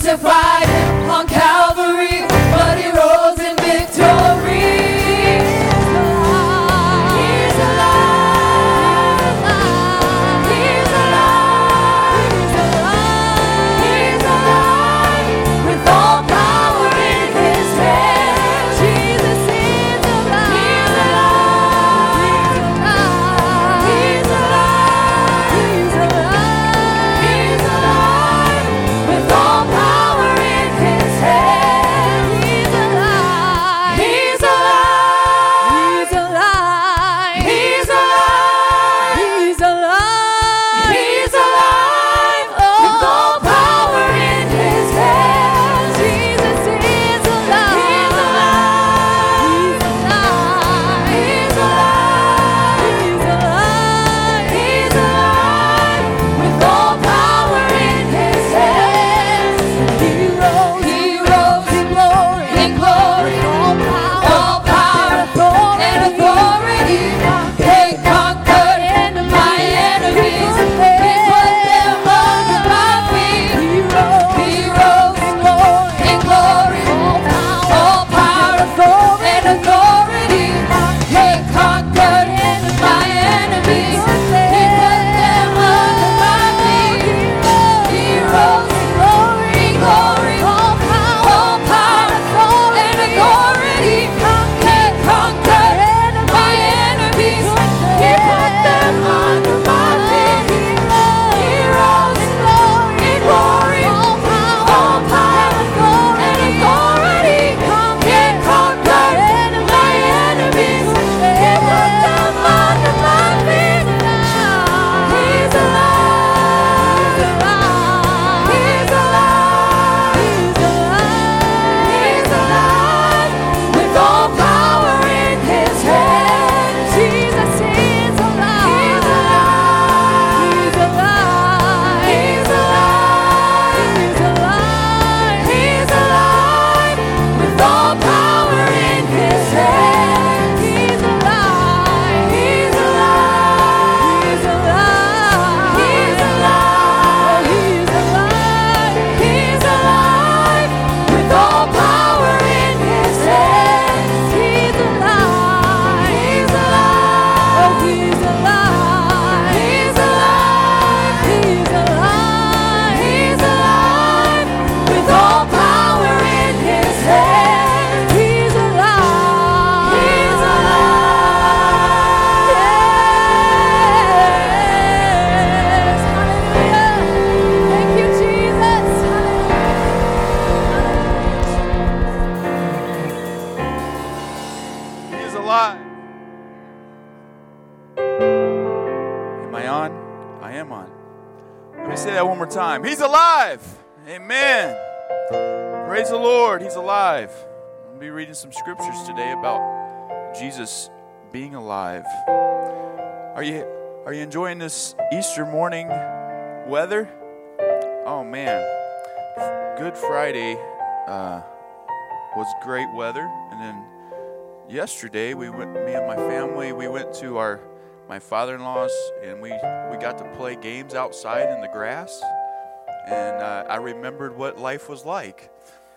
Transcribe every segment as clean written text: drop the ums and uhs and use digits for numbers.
crucified him on Calvary, but he rose in victory. He's alive. He's alive. He's alive. He's alive. With all power in his hands. Jesus is alive. He's alive. He's alive. He's alive. He's alive. With all power in his hands. He's alive. He's alive. He's alive. He's alive. He's alive. He's alive. With all power in his hands. Jesus is alive. He's alive. He's alive. He's alive. He's alive. With all power in his hands. He rose in glory. In glory. All power and authority. He conquered my enemies. He put them under my feet. He rose in glory. All power and authority. He conquered my enemies. He put them under my feet. He rose in glory. All power and authority. He conquered my enemies. He put them under my feet. He rose in glory. All power and authority. He conquered my enemies. He put them under my feet. He's alive. He's alive. He's alive. He's alive. With all power in his hands. Jesus is alive. He's alive. He's alive. He's alive. He's alive. With all power in his hands. He's alive. He's alive. He's alive. He's alive. He's alive. He's alive. With all power in his hands. He's alive. He's alive. He's alive. He's alive. He's alive. He's alive. With all power in his hands. He's alive. He's alive. Yes. Hallelujah. Thank you, Jesus. He is alive. Am I on? I am on. Let me say that one more time. He's alive. Amen. Praise the Lord. He's alive. I'll be reading some scriptures today about Jesus being alive. Are you enjoying this Easter morning weather? Oh man. Good Friday was great weather, and then yesterday me and my family, we went to my father-in-law's, and we got to play games outside in the grass, and I remembered what life was like.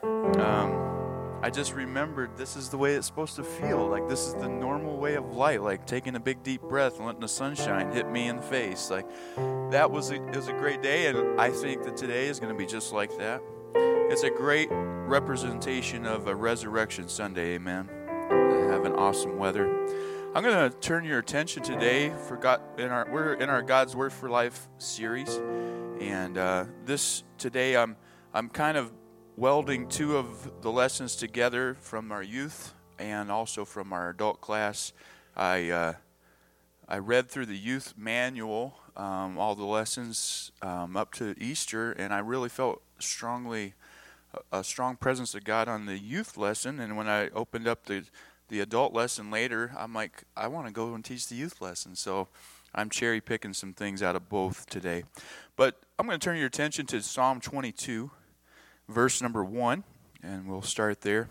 I just remembered this is the way it's supposed to feel. Like, this is the normal way of life, like taking a big deep breath and letting the sunshine hit me in the face. Like, it was a great day, and I think that today is going to be just like that. It's a great representation of a Resurrection Sunday, amen. Have an awesome weather. I'm going to turn your attention today we're in our God's Word for Life series, and today I'm kind of welding two of the lessons together from our youth and also from our adult class. I read through the youth manual, all the lessons up to Easter, and I really felt a strong presence of God on the youth lesson. And when I opened up the adult lesson later, I'm like, I want to go and teach the youth lesson. So I'm cherry picking some things out of both today. But I'm going to turn your attention to Psalm 22, verse number 1, and we'll start there.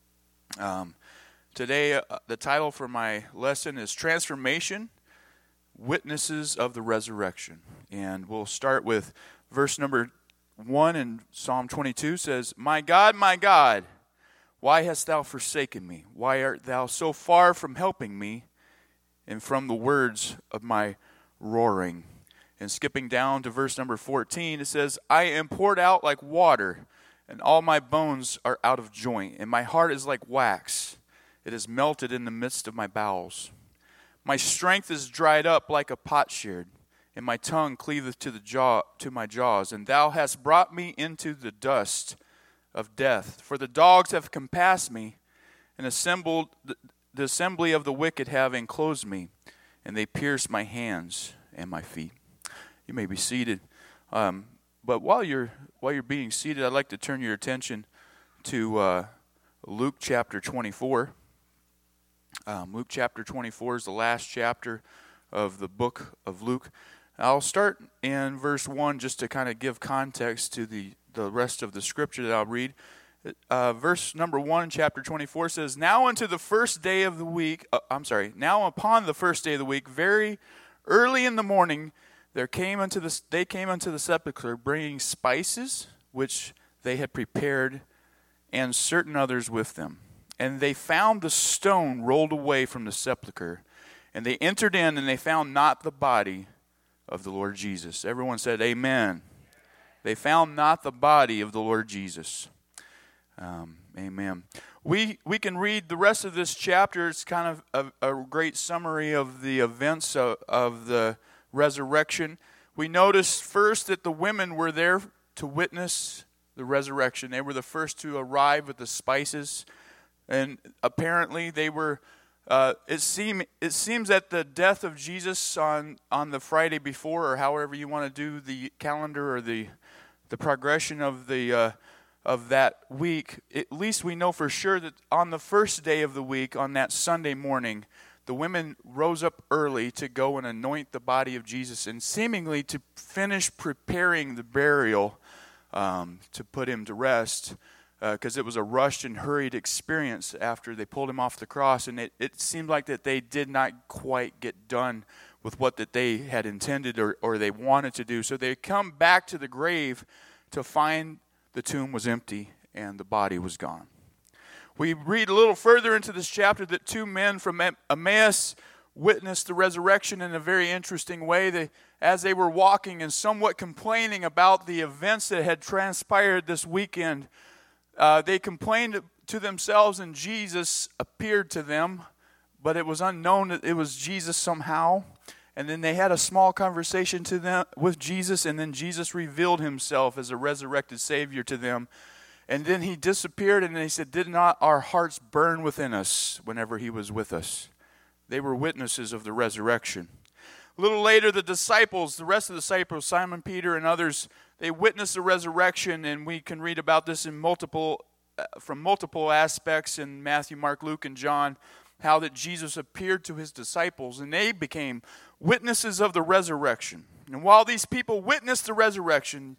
Today, the title for my lesson is Transformation, Witnesses of the Resurrection. And we'll start with verse number 1 in Psalm 22 says, my God, why hast thou forsaken me? Why art thou so far from helping me and from the words of my roaring? And skipping down to verse number 14, it says, I am poured out like water, and all my bones are out of joint, and my heart is like wax. It is melted in the midst of my bowels. My strength is dried up like a potsherd, and my tongue cleaveth to my jaws. And thou hast brought me into the dust of death. For the dogs have compassed me, and the assembly of the wicked have enclosed me, and they pierced my hands and my feet. You may be seated. But while you're being seated, I'd like to turn your attention to Luke chapter 24. Luke chapter 24 is the last chapter of the book of Luke. I'll start in verse 1 just to kind of give context to the rest of the scripture that I'll read. Verse number 1 in chapter 24 says, now upon the first day of the week, very early in the morning, they came unto the sepulchre, bringing spices which they had prepared, and certain others with them. And they found the stone rolled away from the sepulchre. And they entered in, and they found not the body of the Lord Jesus. Everyone said, amen. They found not the body of the Lord Jesus. Amen. We can read the rest of this chapter. It's kind of a great summary of the events of the resurrection. We notice first that the women were there to witness the resurrection. They were the first to arrive with the spices. And apparently they were, it seems that the death of Jesus on the Friday before, or however you want to do the calendar or the progression of that week, at least we know for sure that on the first day of the week, on that Sunday morning, the women rose up early to go and anoint the body of Jesus and seemingly to finish preparing the burial to put him to rest. Because it was a rushed and hurried experience after they pulled him off the cross, and it seemed like that they did not quite get done with what that they had intended or they wanted to do. So they come back to the grave to find the tomb was empty and the body was gone. We read a little further into this chapter that two men from Emmaus witnessed the resurrection in a very interesting way. As they were walking and somewhat complaining about the events that had transpired this weekend, they complained to themselves, and Jesus appeared to them, but it was unknown that it was Jesus somehow. And then they had a small conversation with Jesus, and then Jesus revealed himself as a resurrected Savior to them. And then he disappeared, and they said, did not our hearts burn within us whenever he was with us? They were witnesses of the resurrection. A little later, the rest of the disciples, Simon Peter and others, they witnessed the resurrection, and we can read about this from multiple aspects in Matthew, Mark, Luke, and John, how that Jesus appeared to his disciples, and they became witnesses of the resurrection. And while these people witnessed the resurrection,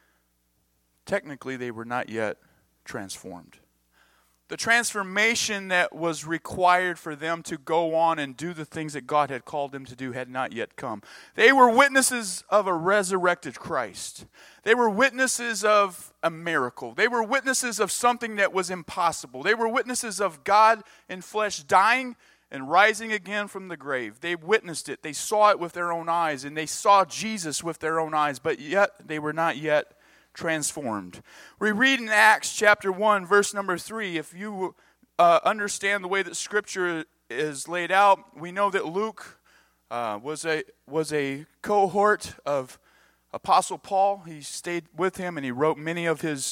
technically they were not yet transformed. The transformation that was required for them to go on and do the things that God had called them to do had not yet come. They were witnesses of a resurrected Christ. They were witnesses of a miracle. They were witnesses of something that was impossible. They were witnesses of God in flesh dying and rising again from the grave. They witnessed it. They saw it with their own eyes, and they saw Jesus with their own eyes, but yet they were not yet transformed. We read in Acts chapter 1, verse number 3, if you understand the way that Scripture is laid out, we know that Luke was a cohort of Apostle Paul. He stayed with him, and he wrote many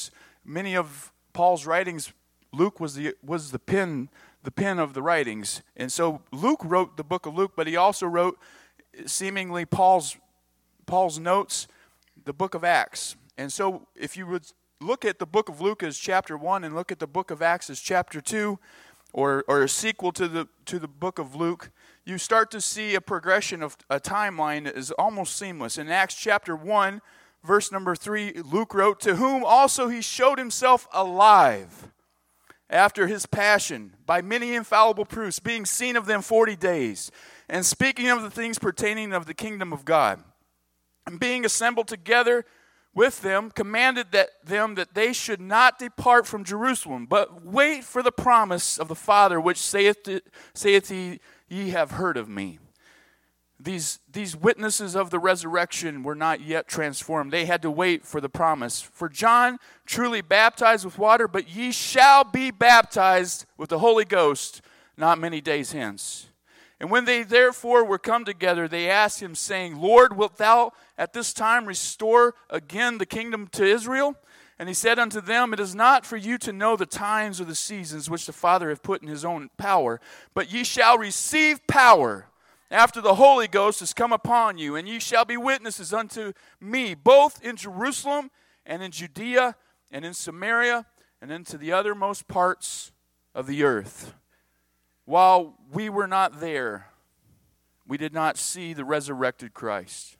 of Paul's writings. Luke was the pen of the writings, and so Luke wrote the book of Luke, but he also wrote seemingly Paul's notes, the book of Acts. And so if you would look at the book of Luke as chapter 1 and look at the book of Acts as chapter 2, or a sequel to the book of Luke, you start to see a progression of a timeline that is almost seamless. In Acts chapter 1, verse number 3, Luke wrote, "To whom also he showed himself alive after his passion by many infallible proofs, being seen of them 40 days, and speaking of the things pertaining of the kingdom of God, and being assembled together with them commanded them that they should not depart from Jerusalem, but wait for the promise of the Father, which saith he, ye have heard of me. These witnesses of the resurrection were not yet transformed. They had to wait for the promise. For John truly baptized with water, but ye shall be baptized with the Holy Ghost not many days hence. And when they therefore were come together, they asked him, saying, Lord, wilt thou at this time restore again the kingdom to Israel? And he said unto them, It is not for you to know the times or the seasons which the Father hath put in his own power, but ye shall receive power after the Holy Ghost is come upon you, and ye shall be witnesses unto me, both in Jerusalem and in Judea and in Samaria and into the uttermost parts of the earth. While we were not there, we did not see the resurrected Christ.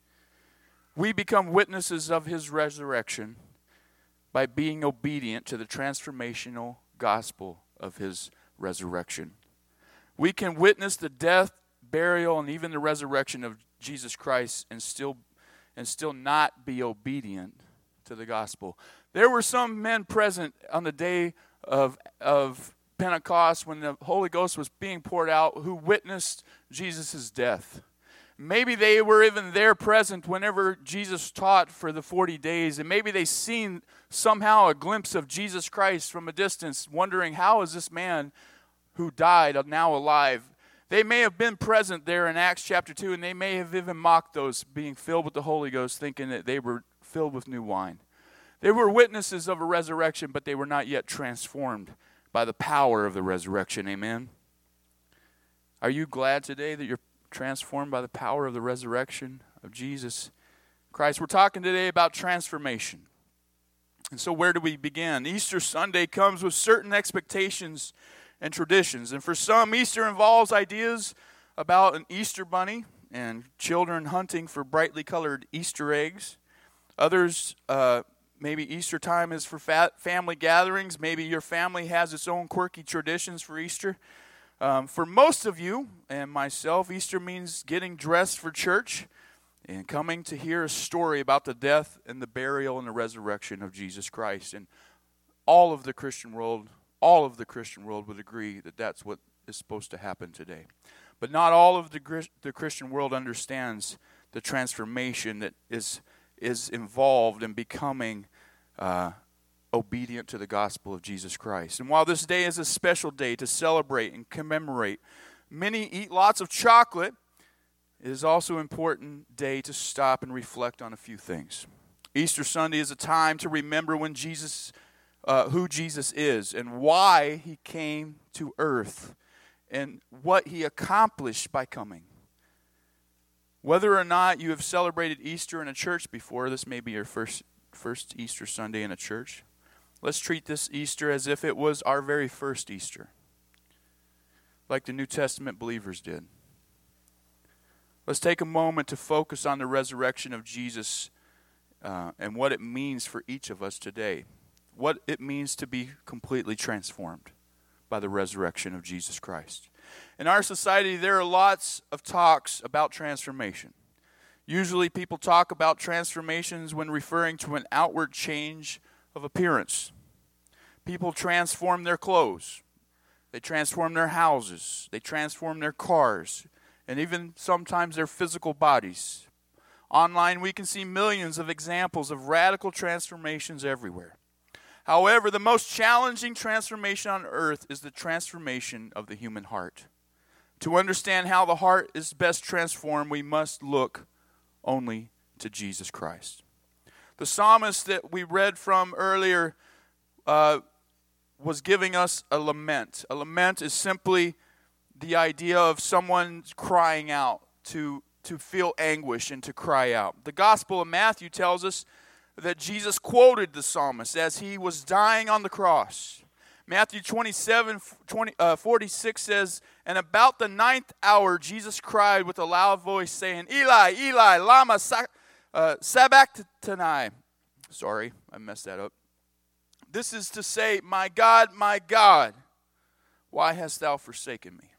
We become witnesses of his resurrection by being obedient to the transformational gospel of his resurrection. We can witness the death, burial, and even the resurrection of Jesus Christ and still not be obedient to the gospel. There were some men present on the day of Pentecost, when the Holy Ghost was being poured out, who witnessed Jesus' death. Maybe they were even there present whenever Jesus taught for the 40 days, and maybe they seen somehow a glimpse of Jesus Christ from a distance, wondering, how is this man who died now alive? They may have been present there in Acts chapter 2, and they may have even mocked those being filled with the Holy Ghost, thinking that they were filled with new wine. They were witnesses of a resurrection, but they were not yet transformed by the power of the resurrection. Amen. Are you glad today that you're transformed by the power of the resurrection of Jesus Christ? We're talking today about transformation. And so where do we begin? Easter Sunday comes with certain expectations and traditions. And for some, Easter involves ideas about an Easter bunny and children hunting for brightly colored Easter eggs. Others, maybe Easter time is for family gatherings. Maybe your family has its own quirky traditions for Easter. For most of you and myself, Easter means getting dressed for church and coming to hear a story about the death and the burial and the resurrection of Jesus Christ. And all of the Christian world would agree that that's what is supposed to happen today. But not all of the Christian world understands the transformation that is involved in becoming obedient to the gospel of Jesus Christ. And while this day is a special day to celebrate and commemorate, many eat lots of chocolate, it is also an important day to stop and reflect on a few things. Easter Sunday is a time to remember when who Jesus is and why he came to earth and what he accomplished by coming. Whether or not you have celebrated Easter in a church before, this may be your first Easter Sunday in a church. Let's treat this Easter as if it was our very first Easter, like the New Testament believers did. Let's take a moment to focus on the resurrection of Jesus and what it means for each of us today. What it means to be completely transformed by the resurrection of Jesus Christ. In our society, there are lots of talks about transformation. Usually people talk about transformations when referring to an outward change of appearance. People transform their clothes. They transform their houses. They transform their cars. And even sometimes their physical bodies. Online, we can see millions of examples of radical transformations everywhere. However, the most challenging transformation on earth is the transformation of the human heart. To understand how the heart is best transformed, we must look only to Jesus Christ. The psalmist that we read from earlier was giving us a lament. A lament is simply the idea of someone crying out, to feel anguish and to cry out. The Gospel of Matthew tells us that Jesus quoted the psalmist as he was dying on the cross. Matthew 27:46 says, And about the 9th hour Jesus cried with a loud voice, saying, Eli, Eli, lama sabachthani. Sorry, I messed that up. This is to say, my God, why hast thou forsaken me?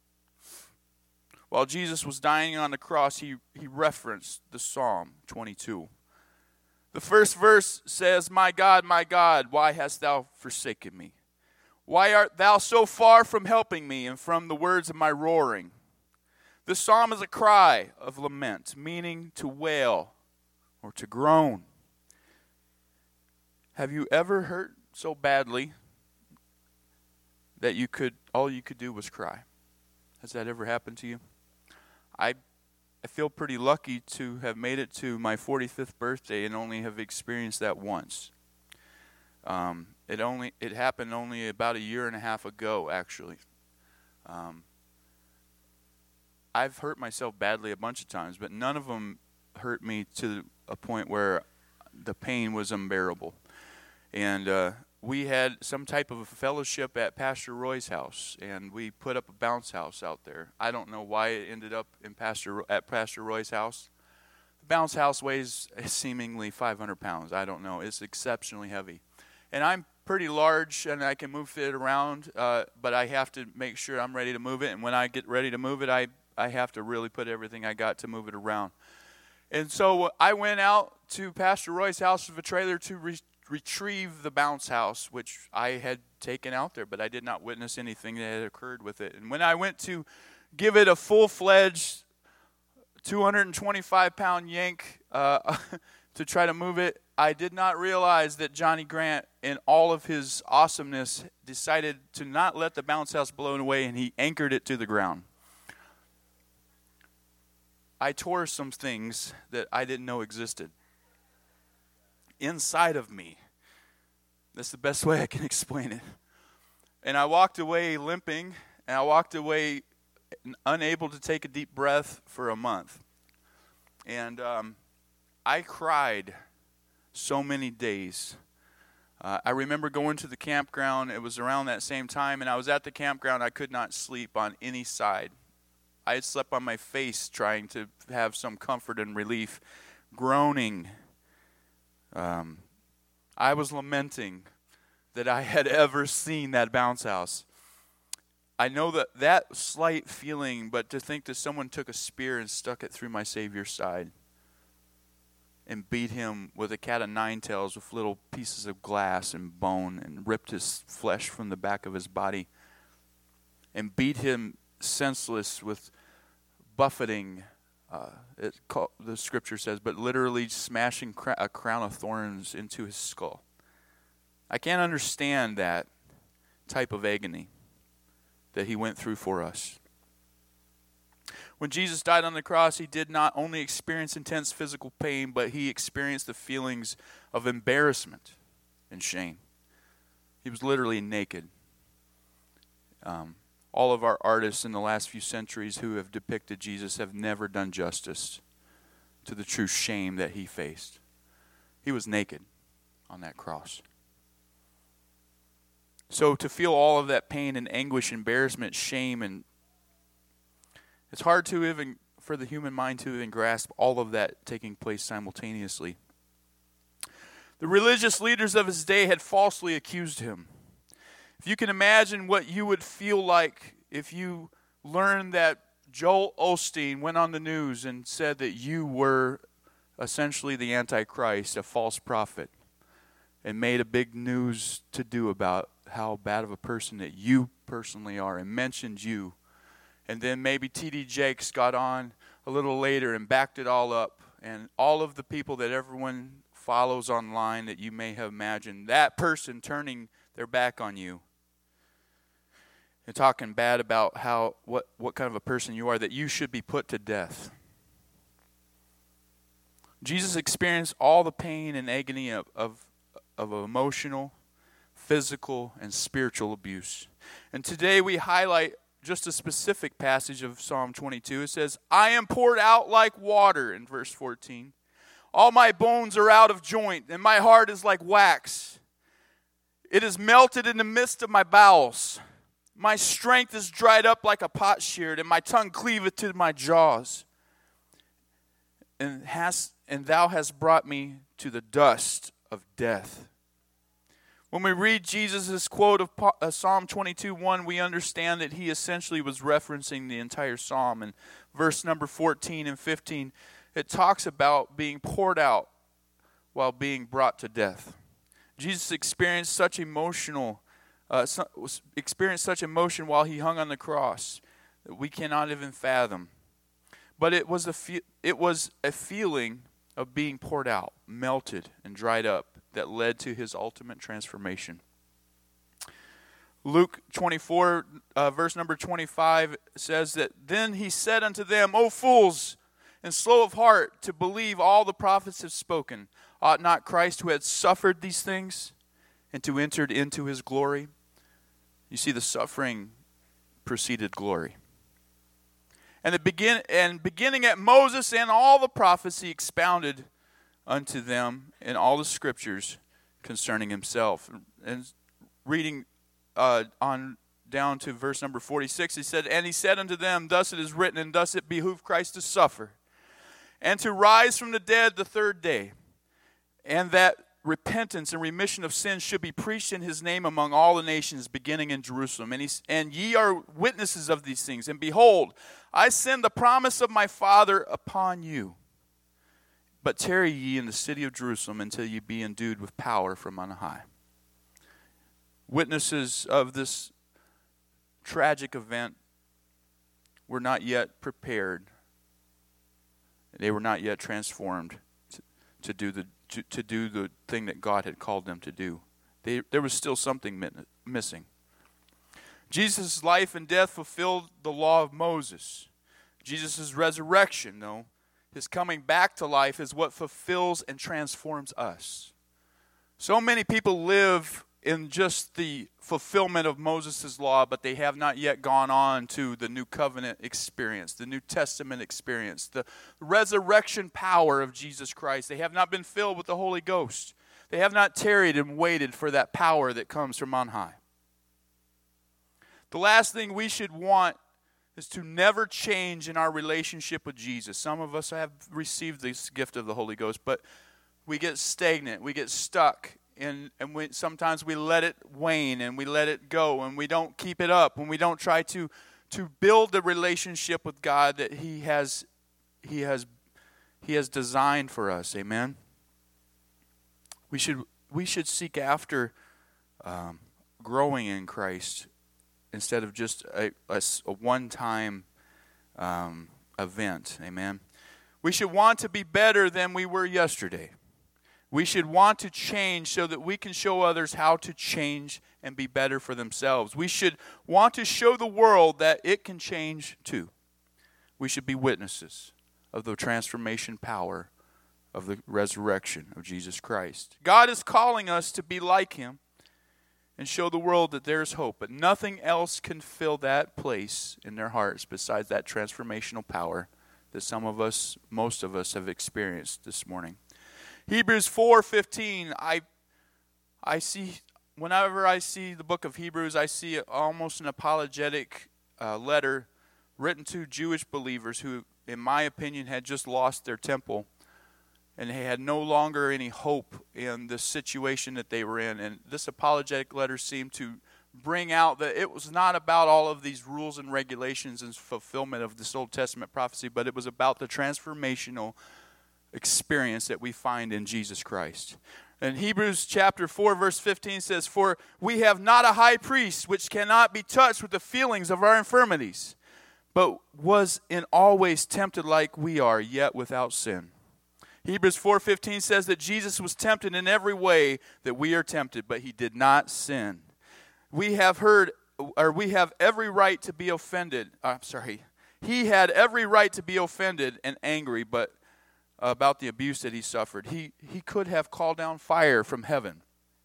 While Jesus was dying on the cross, he referenced the Psalm 22. The first verse says, my God, why hast thou forsaken me? Why art thou so far from helping me and from the words of my roaring? This psalm is a cry of lament, meaning to wail or to groan. Have you ever hurt so badly that all you could do was cry? Has that ever happened to you? I feel pretty lucky to have made it to my 45th birthday and only have experienced that once. It happened only about a year and a half ago, actually. I've hurt myself badly a bunch of times, but none of them hurt me to a point where the pain was unbearable. And we had some type of a fellowship at Pastor Roy's house, and we put up a bounce house out there. I don't know why it ended up at Pastor Roy's house. The bounce house weighs seemingly 500 pounds. I don't know. It's exceptionally heavy. And I'm pretty large, and I can move it around, but I have to make sure I'm ready to move it. And when I get ready to move it, I have to really put everything I got to move it around. And so I went out to Pastor Roy's house with a trailer to retrieve the bounce house, which I had taken out there, but I did not witness anything that had occurred with it. And when I went to give it a full-fledged 225-pound yank to try to move it, I did not realize that Johnny Grant, in all of his awesomeness, decided to not let the bounce house blow away, and he anchored it to the ground. I tore some things that I didn't know existed inside of me. That's the best way I can explain it. And I walked away limping, and I walked away unable to take a deep breath for a month. And I cried so many days. I remember going to the campground. It was around that same time, and I was at the campground. I could not sleep on any side. I had slept on my face trying to have some comfort and relief, groaning. I was lamenting that I had ever seen that bounce house. I know that slight feeling, but to think that someone took a spear and stuck it through my Savior's side and beat him with a cat of nine tails with little pieces of glass and bone and ripped his flesh from the back of his body and beat him senseless with buffeting, the scripture says, but literally smashing a crown of thorns into his skull. I can't understand that type of agony that he went through for us. When Jesus died on the cross, he did not only experience intense physical pain, but he experienced the feelings of embarrassment and shame. He was literally naked. All of our artists in the last few centuries who have depicted Jesus have never done justice to the true shame that he faced. He was naked on that cross. So to feel all of that pain and anguish, embarrassment, shame, and it's hard to even, for the human mind to even grasp all of that taking place simultaneously. The religious leaders of his day had falsely accused him. If you can imagine what you would feel like if you learned that Joel Osteen went on the news and said that you were essentially the Antichrist, a false prophet, and made a big news to do about how bad of a person that you personally are and mentioned you. And then maybe T.D. Jakes got on a little later and backed it all up. And all of the people that everyone follows online that you may have imagined, that person turning their back on you and talking bad about what kind of a person you are, that you should be put to death. Jesus experienced all the pain and agony of emotional, physical, and spiritual abuse. And today we highlight just a specific passage of Psalm 22. It says, I am poured out like water, in verse 14. All my bones are out of joint, and my heart is like wax. It is melted in the midst of my bowels. My strength is dried up like a potsherd, and my tongue cleaveth to my jaws. And thou hast brought me to the dust of death. When we read Jesus' quote of Psalm 22:1, we understand that he essentially was referencing the entire psalm. In verse number 14 and 15, it talks about being poured out while being brought to death. Jesus experienced such emotion while he hung on the cross that we cannot even fathom. But it was a feeling of being poured out, melted, and dried up that led to his ultimate transformation. Luke 24, verse number 25 says that, "Then he said unto them, O fools, and slow of heart to believe all the prophets have spoken. Ought not Christ, who had suffered these things, and to enter into his glory?" You see, the suffering preceded glory. And beginning at Moses and all the prophets, he expounded unto them in all the scriptures concerning himself. And reading on down to verse number 46, he said, "And he said unto them, Thus it is written, and thus it behooved Christ to suffer, and to rise from the dead the third day, and that repentance and remission of sins should be preached in his name among all the nations, beginning in Jerusalem. And ye are witnesses of these things. And behold, I send the promise of my Father upon you. But tarry ye in the city of Jerusalem until ye be endued with power from on high." Witnesses of this tragic event were not yet prepared. They were not yet transformed to do the thing that God had called them to do. There was still something missing. Jesus' life and death fulfilled the law of Moses. Jesus' resurrection, though, his coming back to life, is what fulfills and transforms us. So many people live in just the fulfillment of Moses' law, but they have not yet gone on to the new covenant experience, the New Testament experience, the resurrection power of Jesus Christ. They have not been filled with the Holy Ghost. They have not tarried and waited for that power that comes from on high. The last thing we should want is to never change in our relationship with Jesus. Some of us have received this gift of the Holy Ghost, but we get stagnant, we get stuck. And sometimes we let it wane and we let it go and we don't keep it up and we don't try to build the relationship with God that He has designed for us. Amen. We should seek after growing in Christ instead of just a one-time event. Amen. We should want to be better than we were yesterday. We should want to change so that we can show others how to change and be better for themselves. We should want to show the world that it can change too. We should be witnesses of the transformation power of the resurrection of Jesus Christ. God is calling us to be like Him and show the world that there's hope, but nothing else can fill that place in their hearts besides that transformational power that some of us, most of us, have experienced this morning. Hebrews 4:15, I see, whenever I see the book of Hebrews, I see almost an apologetic letter written to Jewish believers who, in my opinion, had just lost their temple and they had no longer any hope in the situation that they were in. And this apologetic letter seemed to bring out that it was not about all of these rules and regulations and fulfillment of this Old Testament prophecy, but it was about the transformational experience that we find in Jesus Christ. And Hebrews chapter 4 verse 15 says, "For we have not a high priest which cannot be touched with the feelings of our infirmities, but was in all ways tempted like we are, yet without sin." Hebrews 4:15 says that Jesus was tempted in every way that we are tempted, but He did not sin. We have every right to be offended. He had every right to be offended and angry, but about the abuse that He suffered. He could have called down fire from heaven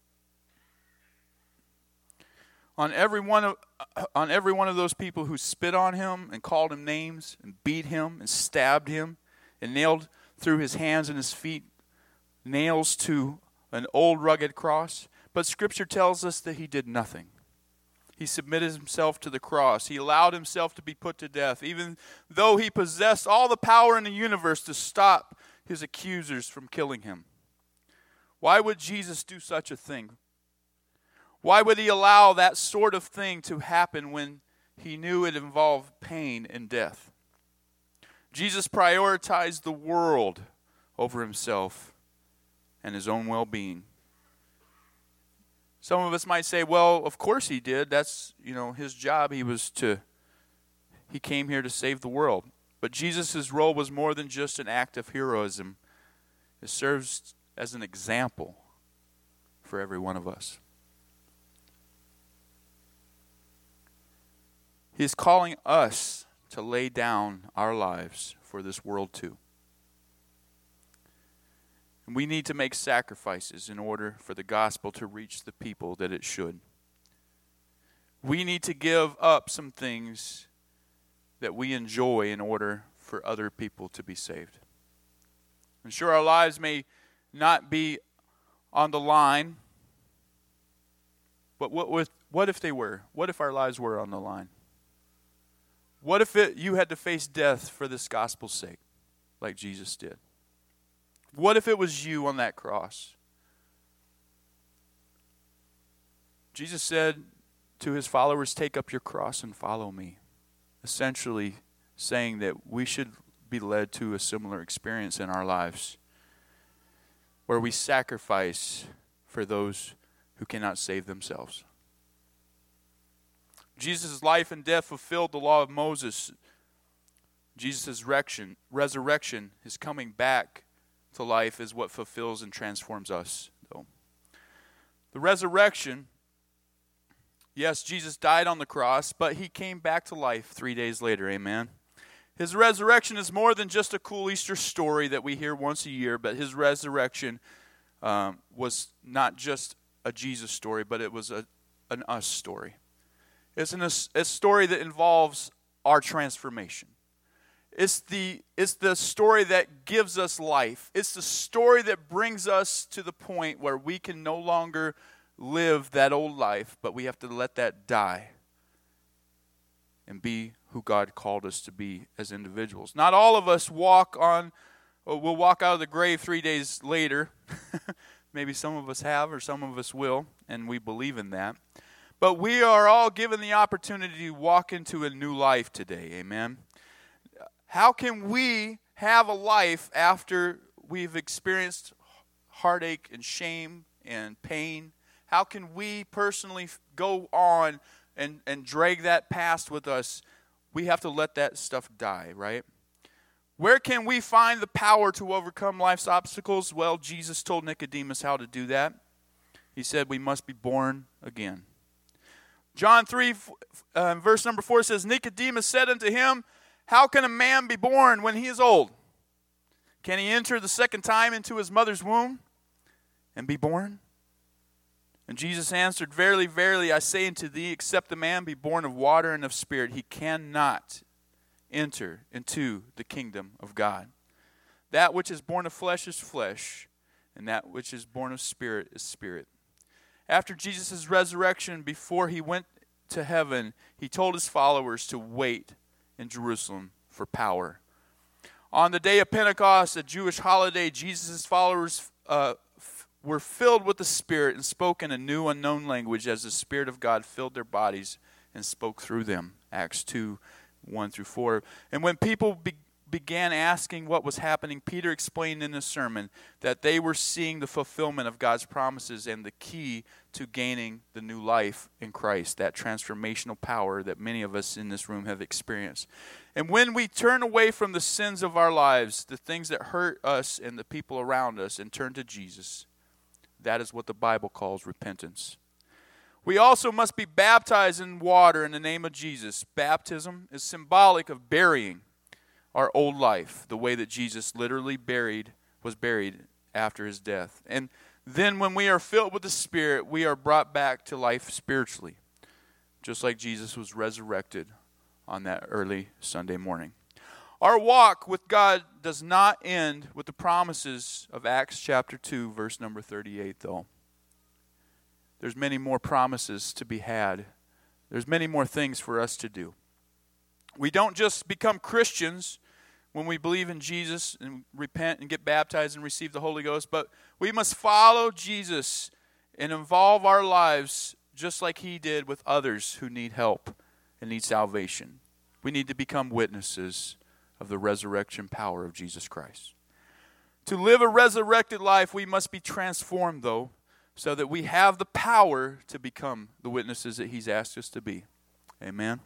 on every one of those people who spit on Him and called Him names and beat Him and stabbed Him and nailed through His hands and His feet nails to an old rugged cross. But Scripture tells us that He did nothing. He submitted Himself to the cross. He allowed Himself to be put to death, even though He possessed all the power in the universe to stop His accusers from killing Him. Why would Jesus do such a thing? Why would He allow that sort of thing to happen when He knew it involved pain and death? Jesus prioritized the world over Himself and his own well-being. Some of us might say, well, of course he did. That's, his job. He came here to save the world. But Jesus' role was more than just an act of heroism. It serves as an example for every one of us. He is calling us to lay down our lives for this world too. And we need to make sacrifices in order for the gospel to reach the people that it should. We need to give up some things that we enjoy in order for other people to be saved. And sure, our lives may not be on the line, but what if they were? What if our lives were on the line? What if you had to face death for this gospel's sake, like Jesus did? What if it was you on that cross? Jesus said to his followers, "Take up your cross and follow me." Essentially saying that we should be led to a similar experience in our lives, where we sacrifice for those who cannot save themselves. Jesus' life and death fulfilled the law of Moses. Jesus' resurrection, his coming back to life, is what fulfills and transforms us, though. The resurrection, yes, Jesus died on the cross, but he came back to life 3 days later, amen? His resurrection is more than just a cool Easter story that we hear once a year, but his resurrection was not just a Jesus story, but it was an us story. It's a story that involves our transformation. It's the story that gives us life. It's the story that brings us to the point where we can no longer live that old life, but we have to let that die and be who God called us to be as individuals. Not all of us will walk out of the grave 3 days later. Maybe some of us have, or some of us will, and we believe in that. But we are all given the opportunity to walk into a new life today, amen? How can we have a life after we've experienced heartache and shame and pain? How can we personally go on and drag that past with us? We have to let that stuff die, right? Where can we find the power to overcome life's obstacles? Well, Jesus told Nicodemus how to do that. He said we must be born again. John 3, verse number 4 says, Nicodemus said unto him, how can a man be born when he is old? Can he enter the second time into his mother's womb and be born? And Jesus answered, verily, verily, I say unto thee, except a man be born of water and of spirit, he cannot enter into the kingdom of God. That which is born of flesh is flesh, and that which is born of spirit is spirit. After Jesus' resurrection, before he went to heaven, he told his followers to wait in Jerusalem for power. On the day of Pentecost, a Jewish holiday, Jesus' followers were filled with the Spirit and spoke in a new unknown language as the Spirit of God filled their bodies and spoke through them. Acts 2, 1 through 4. And when people began asking what was happening, Peter explained in his sermon that they were seeing the fulfillment of God's promises and the key to gaining the new life in Christ, that transformational power that many of us in this room have experienced. And when we turn away from the sins of our lives, the things that hurt us and the people around us, and turn to Jesus, that is what the Bible calls repentance. We also must be baptized in water in the name of Jesus. Baptism is symbolic of burying our old life, the way that Jesus literally was buried after his death. And then when we are filled with the Spirit, we are brought back to life spiritually, just like Jesus was resurrected on that early Sunday morning. Our walk with God does not end with the promises of Acts chapter 2, verse number 38, though. There's many more promises to be had. There's many more things for us to do. We don't just become Christians when we believe in Jesus and repent and get baptized and receive the Holy Ghost, but we must follow Jesus and involve our lives just like he did with others who need help and need salvation. We need to become witnesses of the resurrection power of Jesus Christ. To live a resurrected life, we must be transformed, though, so that we have the power to become the witnesses that He's asked us to be. Amen.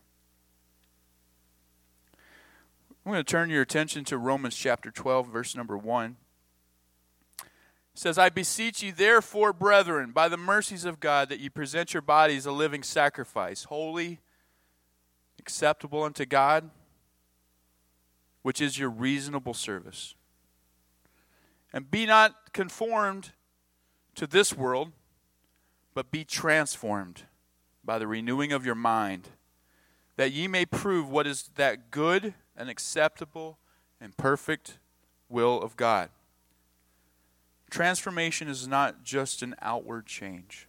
I'm going to turn your attention to Romans chapter 12, verse number 1. It says, I beseech you, therefore, brethren, by the mercies of God, that you present your bodies a living sacrifice, holy, acceptable unto God, which is your reasonable service. And be not conformed to this world, but be transformed by the renewing of your mind, that ye may prove what is that good and acceptable and perfect will of God. Transformation is not just an outward change.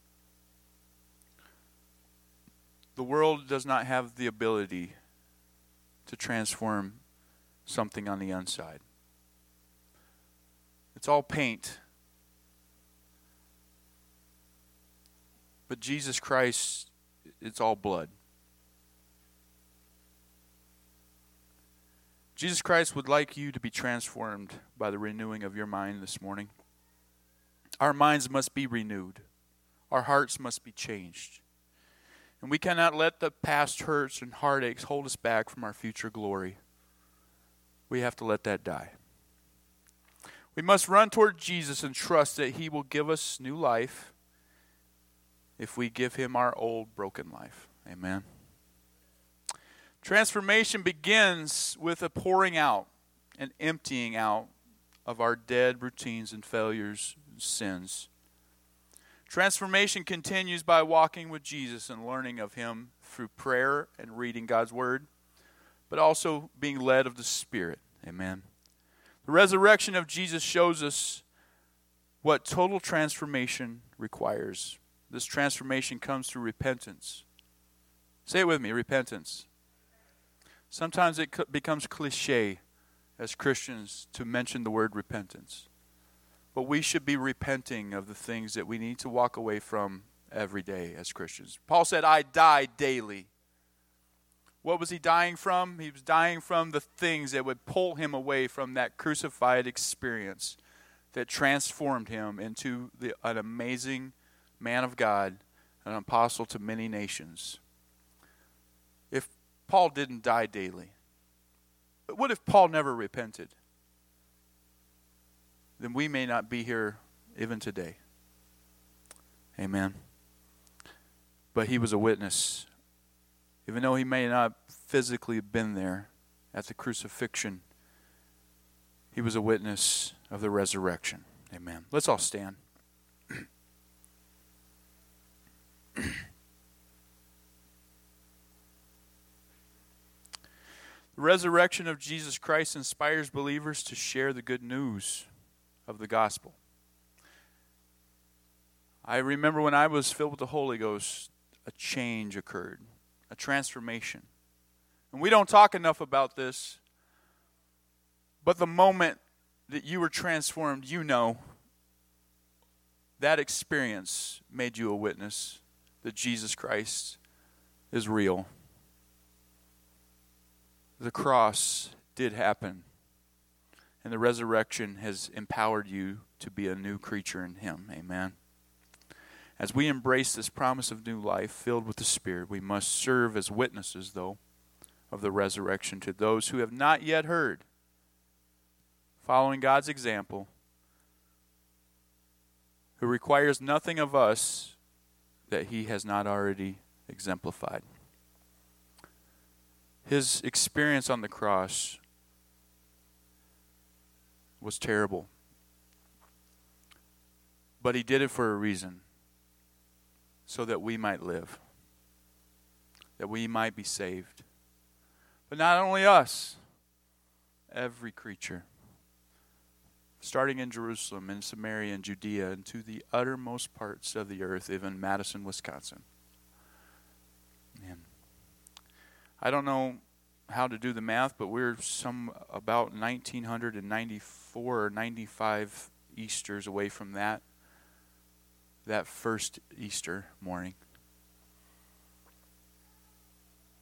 The world does not have the ability to transform something on the inside. It's all paint. But Jesus Christ, it's all blood. Jesus Christ would like you to be transformed by the renewing of your mind this morning. Our minds must be renewed. Our hearts must be changed. And we cannot let the past hurts and heartaches hold us back from our future glory. We have to let that die. We must run toward Jesus and trust that He will give us new life if we give Him our old broken life. Amen. Transformation begins with a pouring out and emptying out of our dead routines and failures and sins. Transformation continues by walking with Jesus and learning of Him through prayer and reading God's Word, but also being led of the Spirit. Amen. The resurrection of Jesus shows us what total transformation requires. This transformation comes through repentance. Say it with me, repentance. Sometimes it becomes cliche as Christians to mention the word repentance. But we should be repenting of the things that we need to walk away from every day as Christians. Paul said, I die daily. What was he dying from? He was dying from the things that would pull him away from that crucified experience that transformed him into an amazing man of God, an apostle to many nations. If Paul didn't die daily, but what if Paul never repented? Then we may not be here even today. Amen. But he was a witness. Even though he may not physically have been there at the crucifixion, he was a witness of the resurrection. Amen. Let's all stand. The resurrection of Jesus Christ inspires believers to share the good news of the gospel. I remember when I was filled with the Holy Ghost, a change occurred, a transformation. And we don't talk enough about this, but the moment that you were transformed, you know that experience made you a witness that Jesus Christ is real. The cross did happen, and the resurrection has empowered you to be a new creature in Him. Amen. As we embrace this promise of new life filled with the Spirit, we must serve as witnesses, though, of the resurrection to those who have not yet heard, following God's example, who requires nothing of us that He has not already exemplified. His experience on the cross was terrible. But He did it for a reason, so that we might live, that we might be saved. But not only us, every creature, starting in Jerusalem, in Samaria, and Judea, and to the uttermost parts of the earth, even Madison, Wisconsin. Man. I don't know how to do the math, but we're about 1994 or 95 Easters away from that first Easter morning.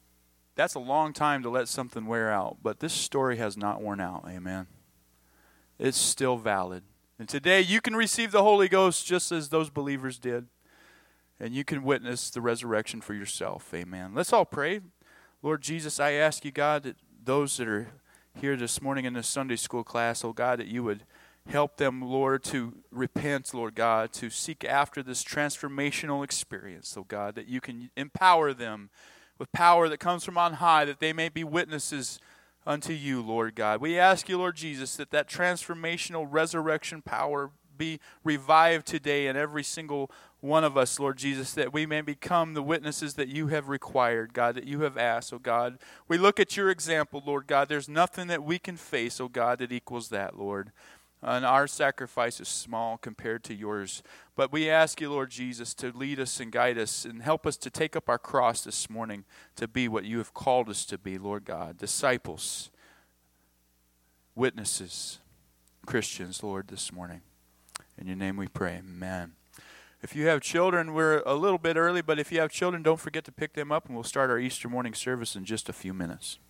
That's a long time to let something wear out, but this story has not worn out. Amen. it's still valid. And today you can receive the Holy Ghost just as those believers did. And you can witness the resurrection for yourself. Amen. Let's all pray. Lord Jesus, I ask you, God, that those that are here this morning in the Sunday school class, oh God, that you would help them, Lord, to repent, Lord God, to seek after this transformational experience, oh God, that you can empower them with power that comes from on high, that they may be witnesses unto you, Lord God. We ask you, Lord Jesus, that that transformational resurrection power be revived today in every single one of us, Lord Jesus, that we may become the witnesses that you have required, God, that you have asked, oh God. We look at your example, Lord God. There's nothing that we can face, oh God, that equals that, Lord. And our sacrifice is small compared to yours. But we ask you, Lord Jesus, to lead us and guide us and help us to take up our cross this morning to be what you have called us to be, Lord God. Disciples, witnesses, Christians, Lord, this morning. In your name we pray, amen. If you have children, we're a little bit early, but if you have children, don't forget to pick them up, and we'll start our Easter morning service in just a few minutes.